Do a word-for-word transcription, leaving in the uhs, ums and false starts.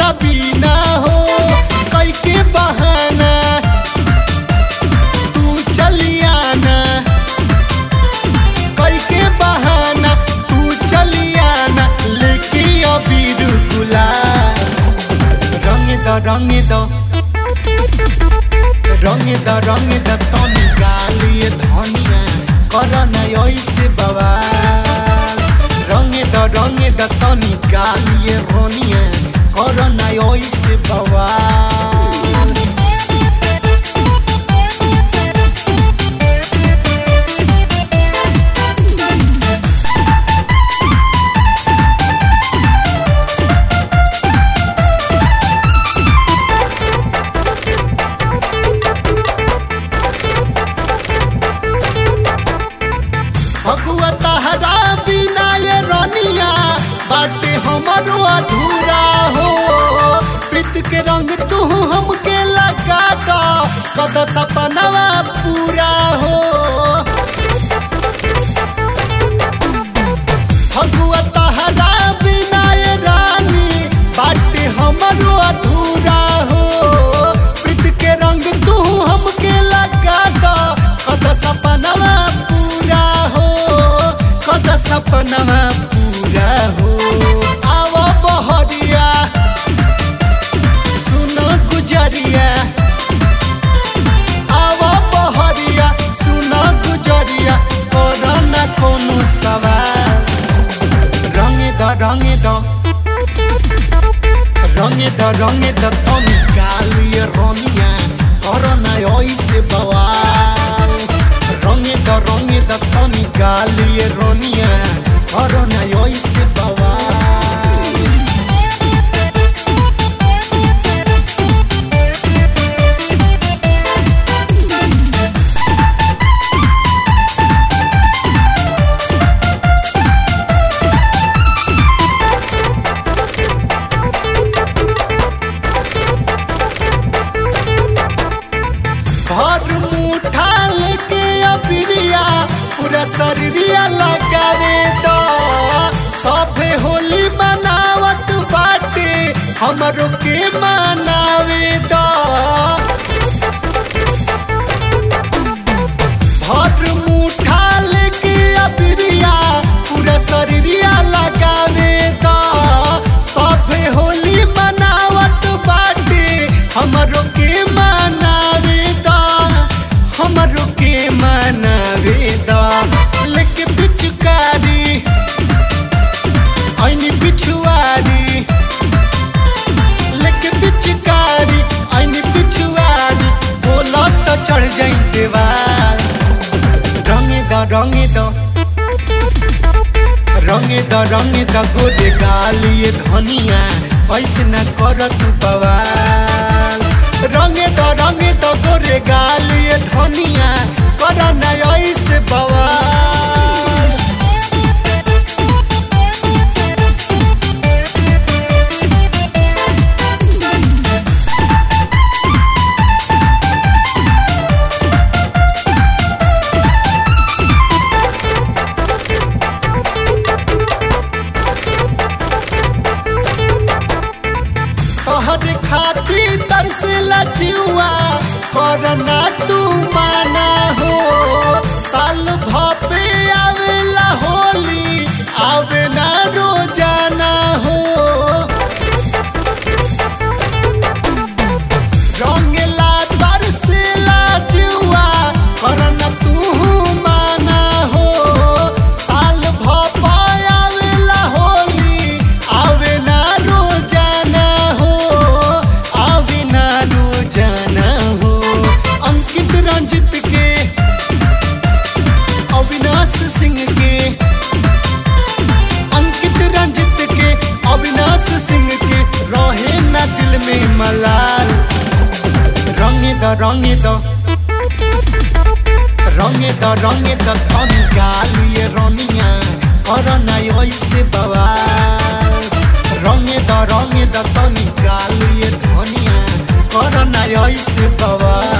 बिना हो कई के बहाना तू चलियाना कई के बहाना तू चलियाना लेके अबीर गुलाल रंग द रंग द रंग द रंग द तनी गालिए धनिया करना ऐसे बवाल रंग द रंग द तनी गालिए रोनिया करना ऐसे बवाल भगुआ तहरा बिना ये रनिया बाटे हमारो अधूरा हो प्रीत के रंग तू हमके लगा दो कद सपनवा पूरा हो भगुआ तहरा बिना ये रानी बाटे हमारो अधूरा हो प्रीत के रंग तू हमके लगा दो कद सपनवा पूरा हो कद सपनवा पूरा हो आवो बहरिया सुनो गुजरिया आवो बहरिया सुनो गुजरिया कोरोना कोनो सवाल रंग द रंग द रंग द रंग द तनी गालिए रोनिया कोरोना ऐसे बवाल रंग द रंग द तनी गालिए रोनिया कोरोना ऐसे बवाल भर मुठा लेके अबिरिया पूरा शरीरिया लगावे दो सभे होली मनावत बाटे हमरो के मनावे दो भर मुठा लेके अबिरिया पूरा शरीरिया लगावे दो सभे होली मनावत बाटे हमरो के मनावे दो हमरो के मनावे दो लेके पिचकारी ऐनी पिछुआरी लेके पिचकारी ऐनी पिछुआरी बोला तो चढ़ जाई देवाल रंग द रंग द रंग द रंग द गोरे गालिए धनिया ऐसे न कर तू बवाल रंग द रंग द गोरे गालिए धनिया करना ऐसे बवाल तोहरे खातिर तरसेला जीवा करना तू माना हो साल भपे आवेला होली आवे ना रोजाना हो रंगेला तरसेला जीवा करना तू माना हो साल भपे आवेला होली आवे ना रोजाना हो आवे ना रोजाना हो अंकित रंजित के अविनाश सिंह के अंकित रंजित के अविनाश सिंह के रहे ना दिल में मलाल रंग द रंग द रंग द रंग द तनी गालिए रोनिया करना ऐसे बवाल रंग द रंग द तनी गालिए धनिया करना ऐसे बवाल।